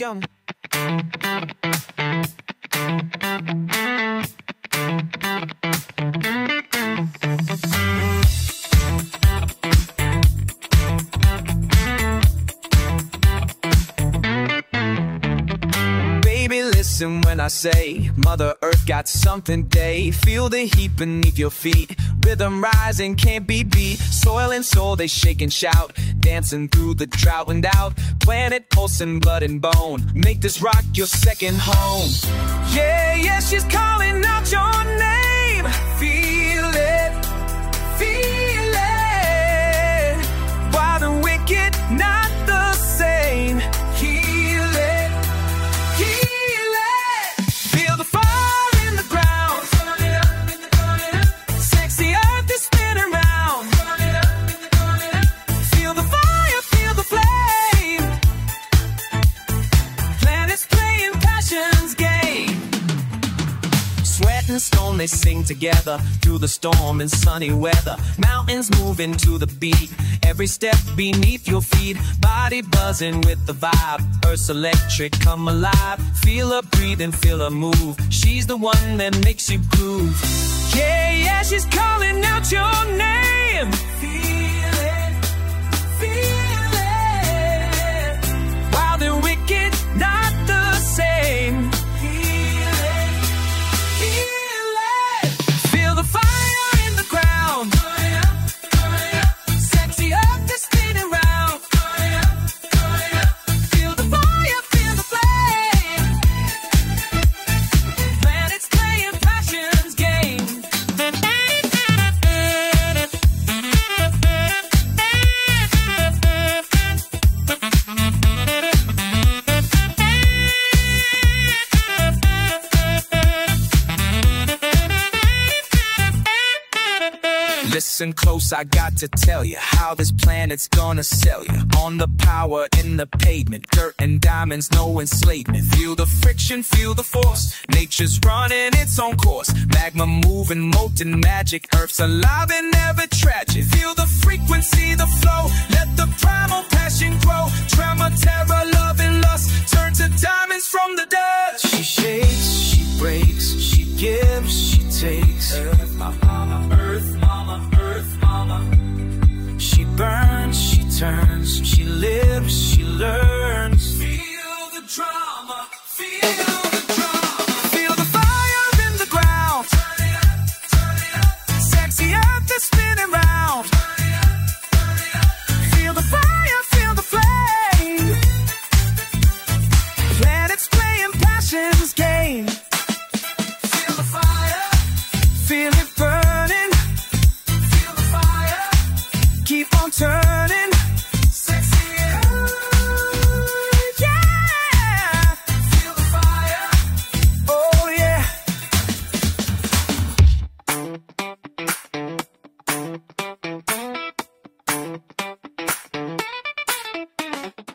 go. Listen when I say Mother Earth got something today. Feel the heat beneath your feet. Rhythm rising, can't be beat. Soil and soul, they shake and shout. Dancing through the drought and out. Planet pulsing blood and bone. Make this rock your second home. Yeah, yeah, she's calling out your name. Feel it, feel it. Wild and wicked, not the same. Heal it, heal it. Feel the fire in the ground. Sexy earth is spinning round. Feel the fire, feel the flame. Planets playing passion's game. Sweat and stone, they sing together through the storm and sunny weather. Mountains moving to the beat. Every step beneath your feet. Body buzzing with the vibe. Earth's electric, come alive. Feel her breathing, feel her move. She's the one that makes you groove. Yeah, yeah, she's calling out your name. Feel it, feel it. Wild and wicked, not the same. Feel it, feel it. Feel the fire in the ground. Sexy earth is spinning round. Feel the fire, feel the flame. Planets playing passion's game. Listen close, I got to tell you how this planet's gonna sell you. On the power in the pavement, dirt and diamonds, no enslavement. Feel the friction, feel the force. Nature's running its own course. Magma moving, molten magic. Earth's alive and never tragic. Feel the frequency, the flow. Let the primal passion grow. Tremor, terror, love and lust turn to diamonds from the dust. She shakes, she breaks, she gives, she takes. Earth, my mama, earth, mama, earth, mama. She burns, she turns, she lives, she learns. Feel the drama, feel the drama. Feel the fire in the ground. Turn it up, turn it up. Sexy earth is spinning round. Turn it up, turn it up. Feel the fire, feel the flame. Planets playing passion's game. Feel the fire, feel it burning. Feel the fire, keep on turning.